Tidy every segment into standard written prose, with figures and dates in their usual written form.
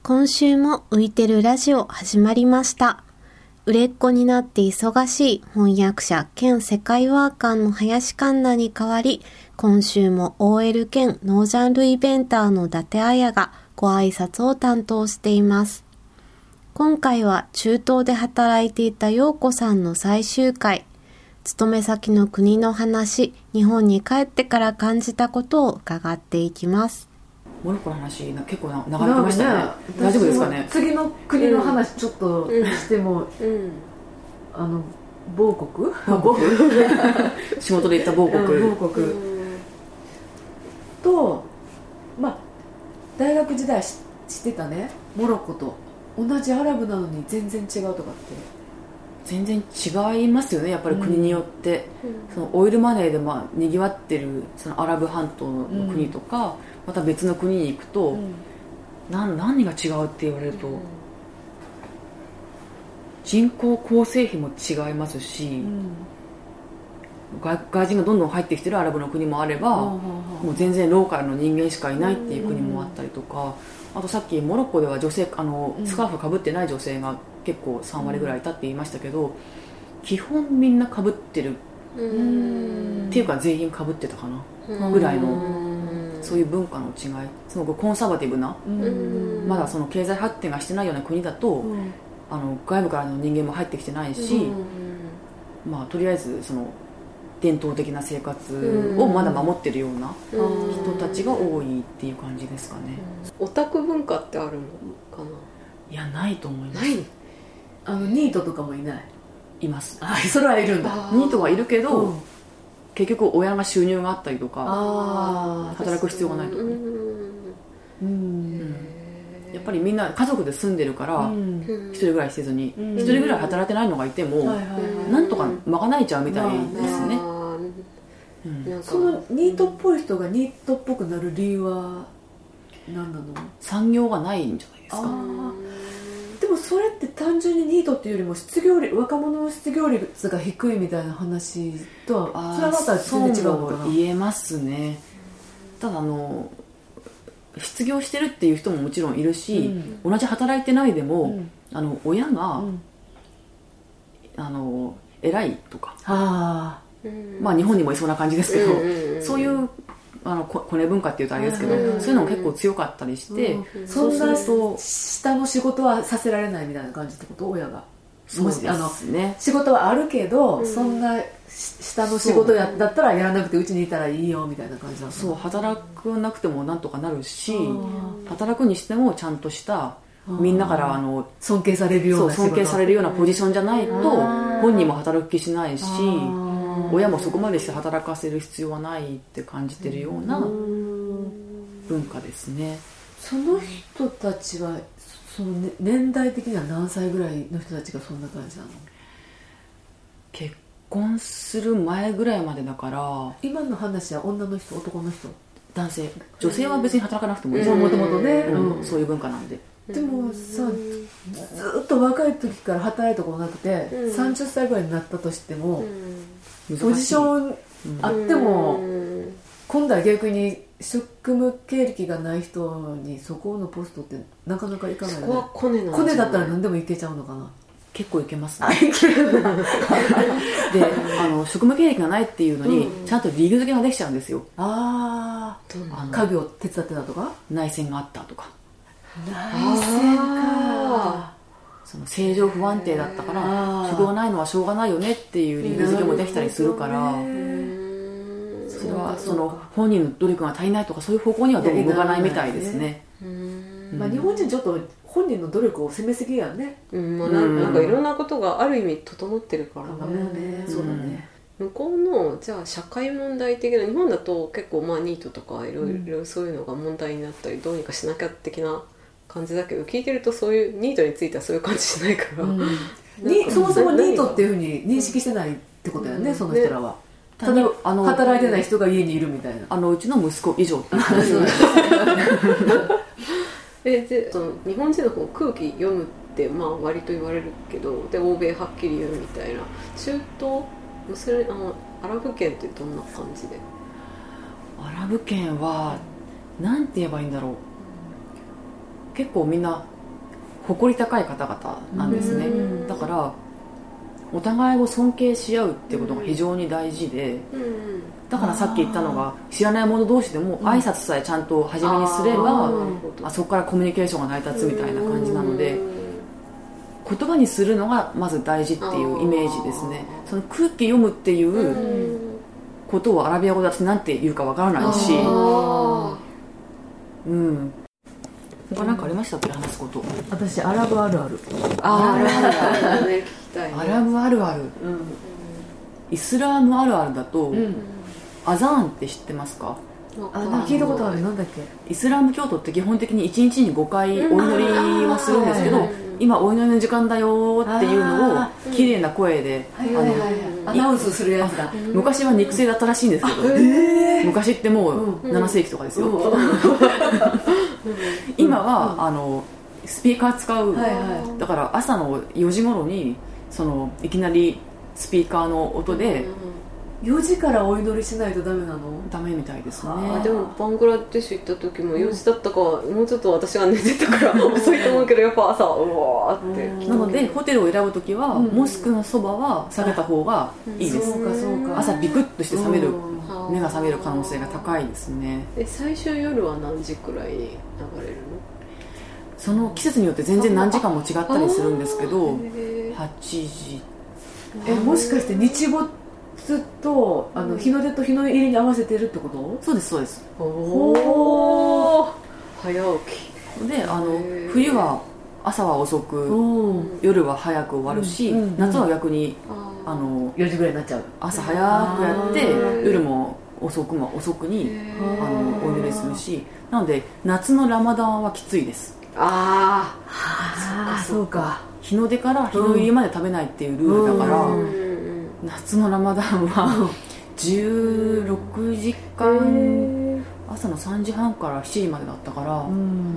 今週も浮いてるラジオ始まりました。売れっ子になって忙しい翻訳者兼世界ワーカーの林環奈に代わり、今週も OL 兼ノージャンルイベンターの伊達彩がご挨拶を担当しています。今回は中東で働いていた陽子さんの最終回、勤め先の国の話、日本に帰ってから感じたことを伺っていきます。 モロッコの話結構流れてましたね。大丈夫ですかね。 次の国の話ちょっとしても、某国仕事で行った某国、 某国と、大学時代知ってたねモロッコと同じアラブなのに全然違うとかって全然違いますよね。やっぱり国によって、そのオイルマネーでにぎわってるそのアラブ半島の国とか、また別の国に行くと、何が違うって言われると、人口構成比も違いますし、外人がどんどん入ってきてるアラブの国もあれば、もう全然ローカルの人間しかいないっていう国もあったりとか、あとさっきモロッコでは女性スカーフかぶってない女性が結構3割ぐらいいたって言いましたけど、基本みんなかぶってるっていうか全員かぶってたかなぐらいの、そういう文化の違い、すごくコンサバティブな、まだその経済発展がしてないような国だと、外部からの人間も入ってきてないし、とりあえずその伝統的な生活をまだ守ってるような人たちが多いっていう感じですかね。 オタク文化ってあるのかな。 いや、ないと思います。 ニートとかもいない。 います。 それはいるんだ。 ニートはいるけど、結局親が収入があったりとか、働く必要がないとか、やっぱりみんな家族で住んでるから、一人暮らしせずに、一人ぐらい働いてないのがいても、なんとか賄えちゃうみたいですね。 そのニートっぽい人がニートっぽくなる理由は何なの？ 産業がないんじゃないですか。 でもそれって単純にニートっていうよりも若者の失業率が低いみたいな話とは、それはまた全然違うのかな。 言えますね。ただ失業してるっていう人ももちろんいるし、同じ働いてないでも、親が、偉いとか、日本にもいそうな感じですけど、そういうコネ文化っていうとあれですけど、そういうのも結構強かったりして、 そんな下の仕事はさせられないみたいな感じってこと？親が。 そうですね。 仕事はあるけど、そんな下の仕事だったらやらなくてうちにいたらいいよみたいな感じなの。 そう、働くなくてもなんとかなるし、働くにしてもちゃんとしたみんなから尊敬されるような仕事、 尊敬されるようなポジションじゃないと本人も働く気しないし、親もそこまでして働かせる必要はないって感じてるような文化ですね。 その人たちはその、年代的には何歳ぐらいの人たちがそんな感じなの？ 結婚する前ぐらいまでだから。 今の話は女の人、男の人？ 男性。女性は別に働かなくてもいい。 もともとね、 そういう文化なんで。 でもさ、ずっと若い時から働いたことなくて、30歳ぐらいになったとしても、ポジションあっても、今度は逆に職務経歴がない人にそこのポストってなかなかいかないよね。 そこはコネなんじゃない？ コネだったら何でもいけちゃうのかな。 結構いけますね。 いけるな。で、 職務経歴がないっていうのに、ちゃんと理由付けができちゃうんですよ。 家業手伝ってたとか、 内戦があったとか。 内戦か。 その正常不安定だったから職がないのはしょうがないよねっていう理由付けもできたりするから、それはその本人の努力が足りないとかそういう方向にはどうも向かないみたいですね。 日本人ちょっと本人の努力を責めすぎやね。 なんかいろんなことがある意味整ってるからね。そうだね。 向こうのじゃあ社会問題的な、日本だと結構ニートとかいろいろそういうのが問題になったりどうにかしなきゃ的な感じだけど、聞いてるとそういうニートについてはそういう感じしないから、 そもそもニートっていうふうに認識してないってことやね、その人らは。ただ働いてない人が家にいるみたいな。 うちの息子以上って話でその日本人の方空気読むって割と言われるけど、で欧米はっきり言うみたいな。中東アラブ圏ってどんな感じで？ アラブ圏はなんて言えばいいんだろう。結構みんな誇り高い方々なんですね。だからお互いを尊敬し合うっていうことが非常に大事で、だからさっき言ったのが知らない者同士でも挨拶さえちゃんと初めにすれば、そこからコミュニケーションが成り立つみたいな感じなので、言葉にするのがまず大事っていうイメージですね。その空気読むっていうことをアラビア語で私なんて言うかわからないし、他なんかありましたっけ、話すこと。 私アラブあるある。 あるあるね、聞きたいね。 アラブあるある、イスラムあるあるだと、アザーンって知ってますか？ 聞いたことある。なんだっけ。 イスラム教徒って基本的に1日に5回お祈りをするんですけど、今お祈りの時間だよっていうのを綺麗な声でアナウンスするやつだ。 昔は肉声だったらしいんですけど、昔ってもう7世紀とかですよ。今はスピーカー使う、だから朝の4時頃にいきなりスピーカーの音で、 4時からお祈りしないとダメなの？ ダメみたいですね。 でもバングラデシュ行った時も4時だったか、もうちょっと私が寝てたから遅いと思うけど、やっぱ朝うわーって。 なのでホテルを選ぶ時は、モスクのそばは下げた方がいいです。 そうかそうか。 朝ビクッとして目が覚める可能性が高いですね。 最終夜は何時くらいに流れるの？ その季節によって全然何時間も違ったりするんですけど、8時。 もしかして日没と日の出と日の入りに合わせてるってこと？ そうですそうです。 おお、早起きで冬は朝は遅く、夜は早く終わるし、夏は逆に 4時ぐらいになっちゃう。 朝早くやって夜も遅くにお祈りするし、なので夏のラマダンはきついです。 そうか。 日の出から日の入りまで食べないっていうルールだから、夏のラマダンは16時間、朝の3時半から7時までだったから、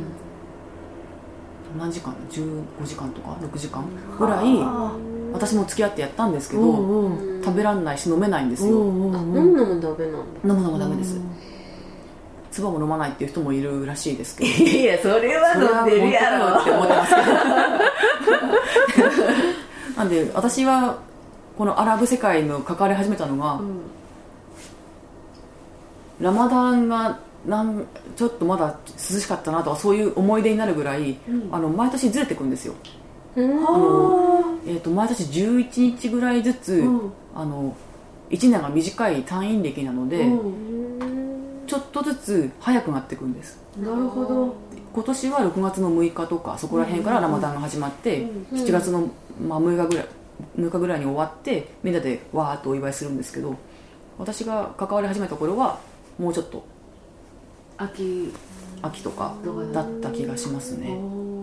何時間、15時間とか6時間ぐらい私も付き合ってやったんですけど、食べらんないし飲めないんですよ。 飲むのもダメなんだ。 飲むのもダメです。唾も飲まないっていう人もいるらしいですけど、 いやそれは飲んでるやろって思ってますけどなんで私はこのアラブ世界の関わり始めたのが、ラマダンがちょっとまだ涼しかったなとか、そういう思い出になるぐらい、毎年ずれていくんですよ。毎年11日ぐらいずつ、1年が短い単位暦なので、ちょっとずつ早くなっていくんです。 なるほど。 今年は6月の6日とかそこら辺からラマダンが始まって、7月の6日ぐらいに終わってみんなでわーっとお祝いするんですけど、私が関わり始めた頃はもうちょっと秋とかだった気がしますね。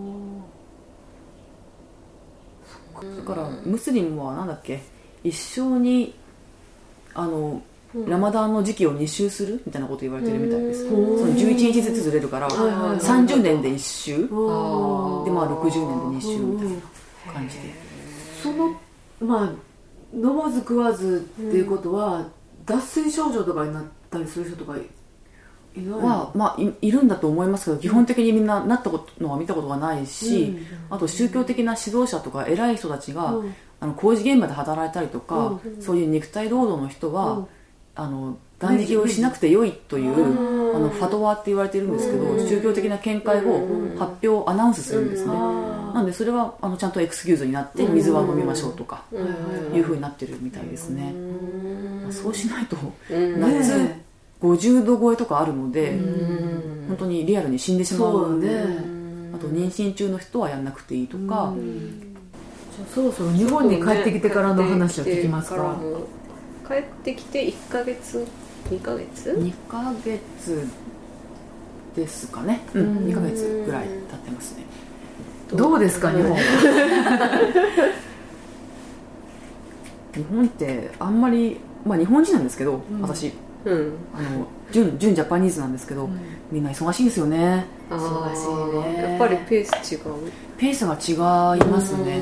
だからムスリムはなんだっけ、一生にラマダンの時期を2周するみたいなこと言われてるみたいです。その11日ずつずれるから30年で1周で、60年で2周みたいな感じで、 飲まず食わずっていうことは、脱水症状とかになったりする人とかいないの？ いるんだと思いますけど、基本的にみんななったのは見たことがないし、あと宗教的な指導者とか偉い人たちが、工事現場で働いたりとか、そういう肉体労働の人は断食をしなくて良いというファトワーって言われてるんですけど、宗教的な見解を発表アナウンスするんですね。なのでそれはちゃんとエクスキューズになって、水は飲みましょうとかいう風になってるみたいですね。そうしないと夏50度超えとかあるので、本当にリアルに死んでしまう。あと妊娠中の人はやんなくていいとか。 そろそろ日本に帰ってきてからの話を聞きますか。 帰ってきて1ヶ月2ヶ月 2ヶ月ですかね。2ヶ月ぐらい経ってますね。 どうですか日本？ 日本ってあんまり、日本人なんですけど、私純ジャパニーズなんですけど、みんな忙しいんですよね。 忙しいね。 やっぱりペース違う。 ペースが違いますね。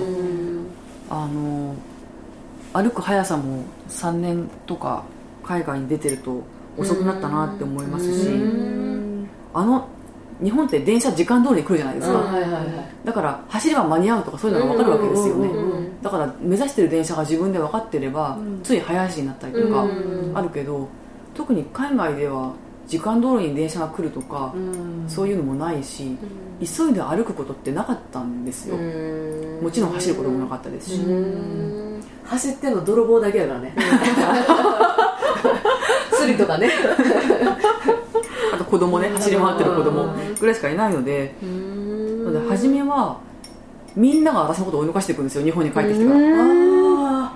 歩く速さも3年とか海外に出てると遅くなったなって思いますし、 日本って電車時間通りに来るじゃないですか、だから走れば間に合うとかそういうのが分かるわけですよね、だから目指してる電車が自分で分かってれば、つい早足になったりとかあるけど、特に海外では時間通りに電車が来るとか、そういうのもないし、急いで歩くことってなかったんですよ、もちろん走ることもなかったですし、 走ってんの泥棒だけやからね釣りとかねあと子供ね、走り回ってる子供ぐらいしかいないので、初めはみんなが私のことを追い抜かしていくんですよ、日本に帰ってきてから。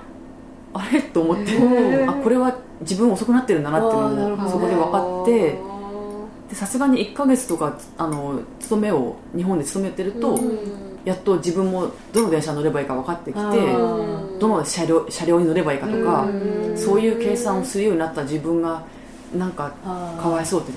あれと思って、これは自分遅くなってるんだなっていうのもそこで分かって、さすがに1ヶ月とか勤めを日本で勤めてると、やっと自分もどの電車に乗ればいいか分かってきて、どの車両に乗ればいいかとか、そういう計算をするようになった自分がなんかかわいそうって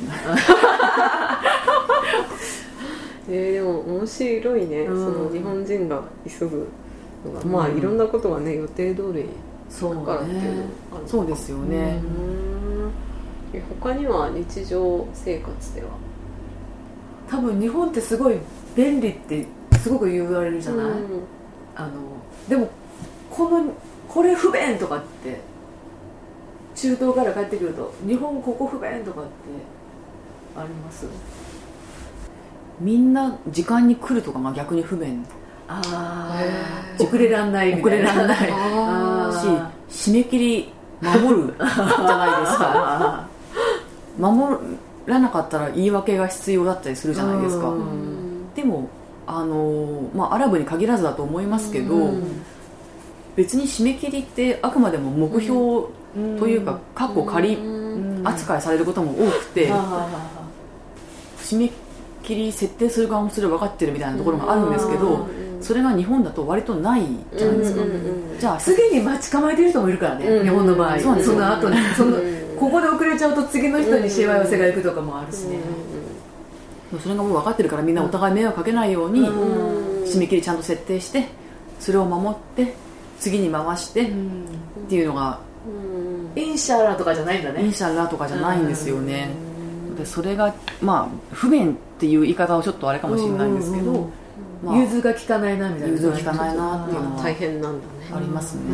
でも面白いね、その日本人が急ぐのが、まあいろんなことがね予定通りにかかるっていうのがある。 そうですよね。 他には日常生活では多分日本ってすごい便利ってすごく言われるじゃない、でもこれ不便とかって中東から帰ってくると日本ここ不便とかってあります？ みんな時間に来るとかが逆に不便。 遅れらんないみたいな。 遅れらんないし、締め切り守るじゃないですか守らなかったら言い訳が必要だったりするじゃないですか。でもアラブに限らずだと思いますけど、別に締め切りってあくまでも目標というかカッコ仮扱いされることも多くて、締め切り設定する側もそれ分かってるみたいなところがあるんですけど、それが日本だと割とないじゃないですか。 じゃあすでに待ち構えてる人もいるからね、日本の場合。その後にここで遅れちゃうと次の人にしわ寄せがいくとかもあるしね。 それがもう分かってるから、みんなお互い迷惑かけないように締め切りちゃんと設定して、それを守って次に回してっていうのが、 インシャラとかじゃないんだね。 インシャラとかじゃないんですよね。でそれが不便っていう言い方はちょっとあれかもしれないんですけど、 融通が利かないなみたいな。 融通が利かないなっていうのは大変なんだね。 ありますね。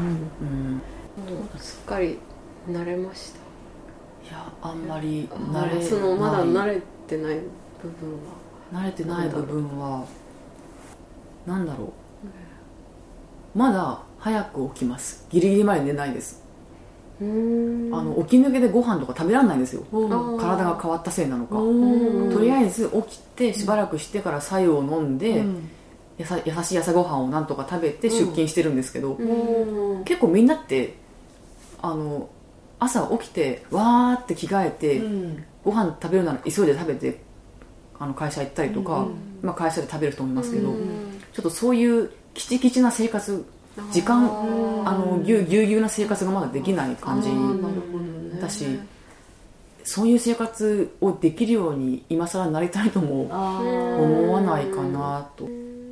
すっかり慣れました。 いや、あんまり慣れない。 まだ慣れてない部分は、 慣れてない部分はなんだろう、まだ早く起きます。ギリギリまで寝ないです。起き抜けでご飯とか食べられないんですよ。体が変わったせいなのか。とりあえず起きてしばらくしてから白湯を飲んで、優しい朝ごはんをなんとか食べて出勤してるんですけど、結構みんなって朝起きてわーって着替えて、ご飯食べるなら急いで食べて会社行ったりとか、会社で食べる人もいますけど、ちょっとそういうきちきちな生活、時間ぎゅうぎゅうな生活がまだできない感じだし、そういう生活をできるように今更なりたいとも思わないかなと。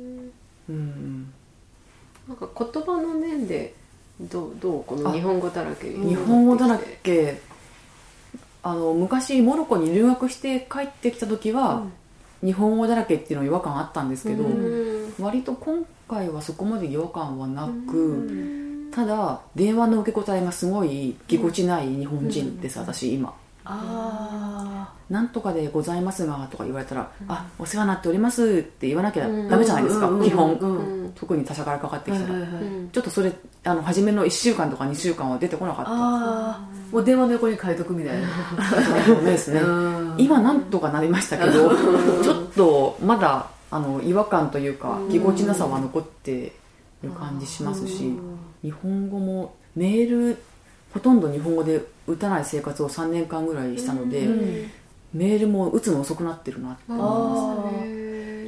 なんか言葉の面でどうこの日本語だらけ。 日本語だらけ、昔モロッコに留学して帰ってきた時は、日本語だらけっていうのは違和感あったんですけど、割と今回はそこまで違和感はなく、ただ電話の受け答えがすごいぎこちない日本人です、私今。なんとかでございますがとか言われたら、お世話になっておりますって言わなきゃダメじゃないですか、基本。特に他者からかかってきたら、ちょっとそれ初めの1週間とか2週間は出てこなかった。 もう電話の横に書いとくみたいな。 そうですね。今なんとかなりましたけど、ちょっとまだ違和感というかぎこちなさは残ってる感じしますし、日本語もメールほとんど日本語で打たない生活を3年間ぐらいしたので、メールも打つの遅くなってるなって思います。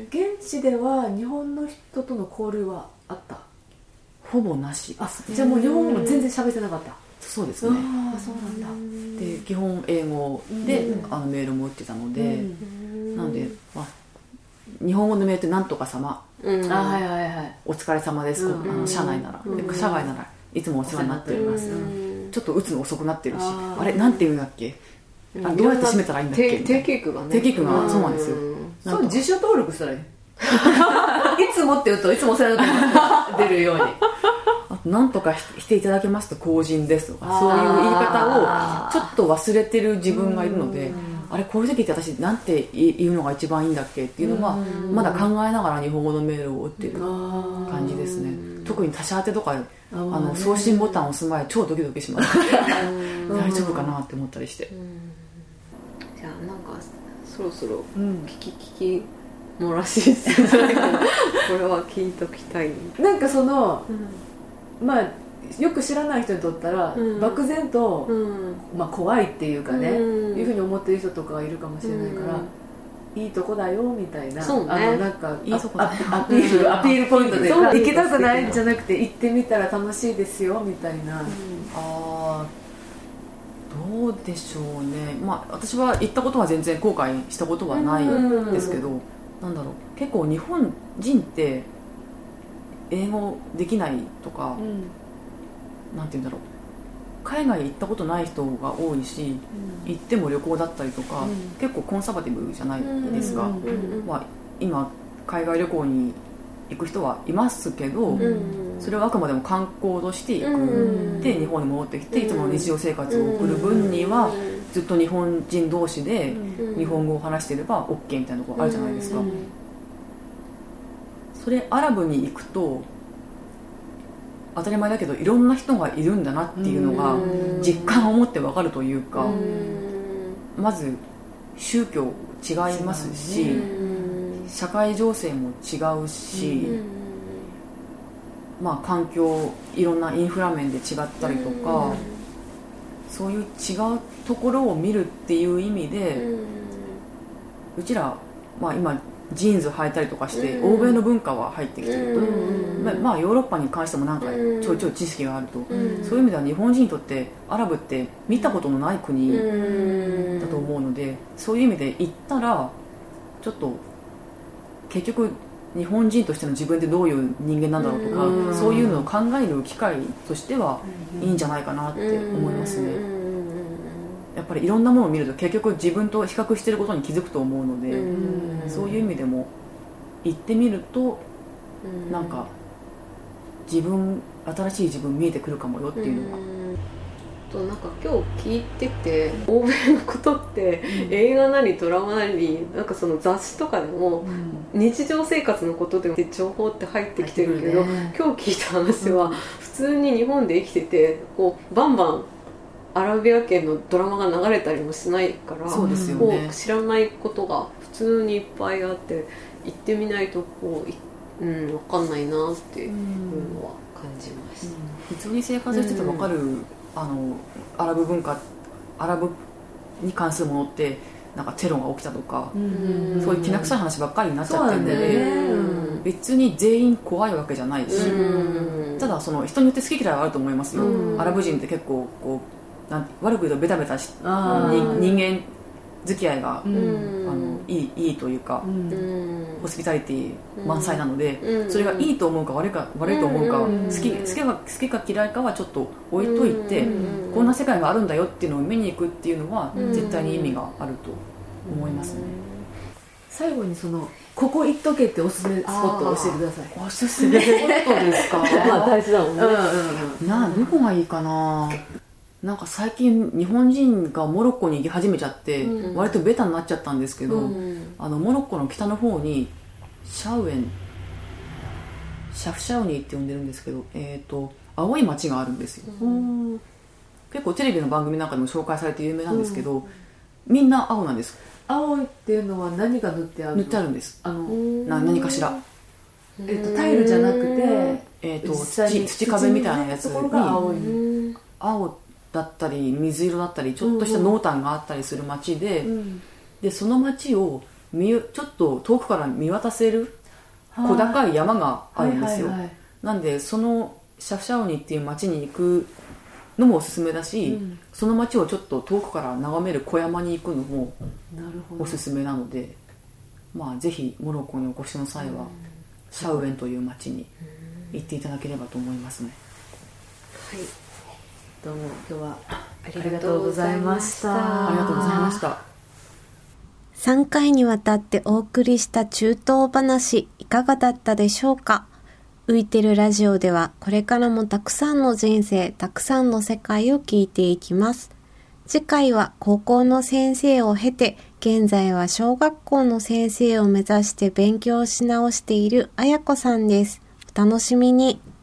現地では日本の人との交流はあった？ ほぼなしですね。 じゃあもう日本語も全然喋ってなかった？ そうですね。 そうなんだ。 で基本英語で、メールも打ってたので、なので、日本語のメールってなんとか様、お疲れ様です、社内なら、社外ならいつもお世話になっております、ちょっと打つの遅くなってるし、あれなんて言うんだっけ、どうやって締めたらいいんだっけ、 定型句がね、 定型句がそうなんですよ。 そう自主登録したらいいいつもって言うといつもお世話になってます出るようにあとなんとかしていただけますと公人ですとか、そういう言い方をちょっと忘れてる自分がいるので、あれこういう時って私なんて言うのが一番いいんだっけっていうのはまだ考えながら日本語のメールを打ってる感じですね。特に他者宛てとか送信ボタンを押す前超ドキドキします大丈夫かなって思ったりして、 じゃあなんかそろそろ聞きもらしいですねこれは聞いときたい。 なんかその、まあよく知らない人にとったら、漠然と、まあ、怖いっていうかね、いうふうに思ってる人とかがいるかもしれないから、いいとこだよみたいな、 そうね、 なんかいいとこだアピールポイントで行きたくないんじゃなくて行ってみたら楽しいですよみたいな、 どうでしょうね。まあ私は行ったことは全然後悔したことはないんですけど、なんだろう、結構日本人って英語できないとか、なんて言うんだろう、海外行ったことない人が多いし、行っても旅行だったりとか、結構コンサバティブじゃないですか。まあ、今海外旅行に行く人はいますけど、それはあくまでも観光として行く、で日本に戻ってきていつもの日常生活を送る分には、ずっと日本人同士で日本語を話していれば OK みたいなところあるじゃないですか。それアラブに行くと当たり前だけどいろんな人がいるんだなっていうのが実感を持って分かるというか、まず宗教違いますし、社会情勢も違うし、まあ環境いろんなインフラ面で違ったりとか、そういう違うところを見るっていう意味で、うちら、まあ、今ジーンズ履いたりとかして欧米の文化は入ってきてると、まあヨーロッパに関してもなんかちょいちょい知識があると、そういう意味では日本人にとってアラブって見たことのない国だと思うので、そういう意味で行ったらちょっと結局日本人としての自分ってどういう人間なんだろうとか、そういうのを考える機会としてはいいんじゃないかなって思いますね。やっぱりいろんなものを見ると結局自分と比較していることに気づくと思うので、そういう意味でも行ってみるとなんか新しい自分見えてくるかもよっていうのは。 となんか今日聞いてて、欧米のことって映画なりドラマなりなんかその雑誌とかでも日常生活のことで情報って入ってきてるけど、今日聞いた話は普通に日本で生きててこうバンバンアラビア圏のドラマが流れたりもしないから、 そうですよね、 こう知らないことが普通にいっぱいあって、行ってみないとこう、分かんないなっていうのは感じました。 普通に生活してて分かる、アラブ文化、アラブに関するものってなんかテロが起きたとか、そういうきな臭い話ばっかりになっちゃってるので、別に全員怖いわけじゃないし、ただその人によって好き嫌いはあると思いますよ。アラブ人って結構こう悪く言うとベタベタし人間付き合いが、いいというか、ホスピタリティ満載なので、それがいいと思うか悪いと思うか、好きか嫌いかはちょっと置いといて、こんな世界があるんだよっていうのを見に行くっていうのは絶対に意味があると思いますね。 最後にここ行っとけっておすすめスポットを教えてください。 おすすめスポットですかまあ大事だもんね。 どこがいいかな。なんか最近日本人がモロッコに行き始めちゃって、割とベタになっちゃったんですけど、モロッコの北の方にシャフシャウニーって呼んでるんですけど、青い町があるんですよ。結構テレビの番組なんかでも紹介されて有名なんですけど、みんな青なんです。 青いっていうのは何が塗ってあるの？ 塗ってあるんです。何かしら、 タイルじゃなくて、 土壁みたいなやつに青だったり水色だったりちょっとした濃淡があったりする街で、でその街をちょっと遠くから見渡せる小高い山があるんですよ。なんでそのシャフシャウニっていう街に行くのもおすすめだし、その街をちょっと遠くから眺める小山に行くのもおすすめなので、まあぜひモロッコにお越しの際はシャウエンという街に行っていただければと思いますね。 はい、どうも今日はありがとうございました。 ありがとうございました。 3回にわたってお送りした中東話いかがだったでしょうか。浮いてるラジオではこれからもたくさんの人生、たくさんの世界を聞いていきます。次回は高校の先生を経て、現在は小学校の先生を目指して勉強し直しているあやこさんです。お楽しみに。